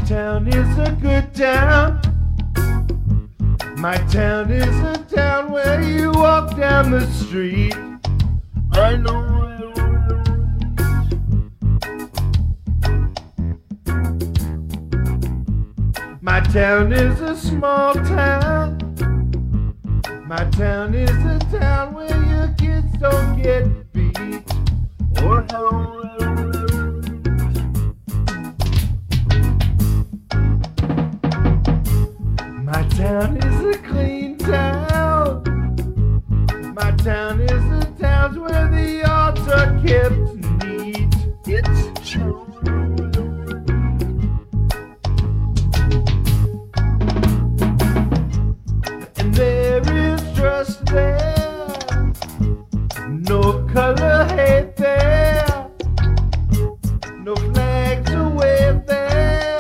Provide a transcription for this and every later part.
town is a good town. My town is a town where you walk down the street. I know. My town is a small town. My town is a town where your kids don't get beat or harassed. My town is a clean town. My town is a town where the yards are kept neat. It's true. And there is trust there. No color hate there. No flags to wave there.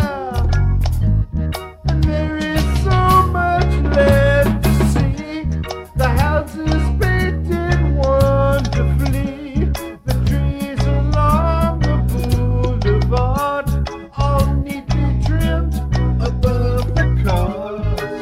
And there is so much left to see. The houses painted wonderfully. The trees along the boulevard, all neatly trimmed above the cars.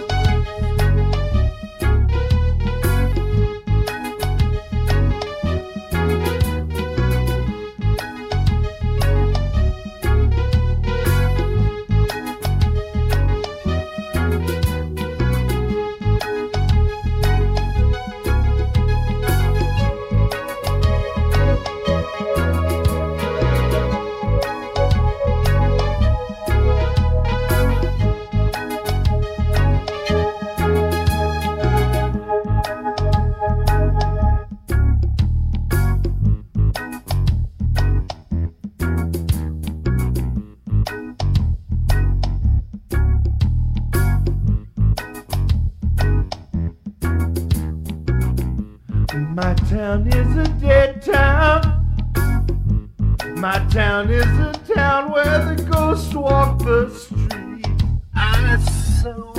My town is a dead town. My town is a town where the ghosts walk the street. I saw.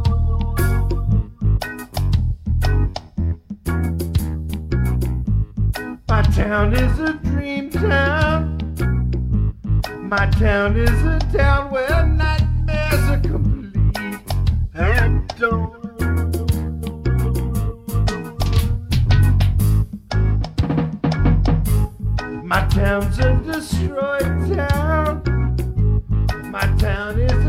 My town is a dream town. My town is a town where nightmares are complete. And don't. My town's a destroyed town. My town is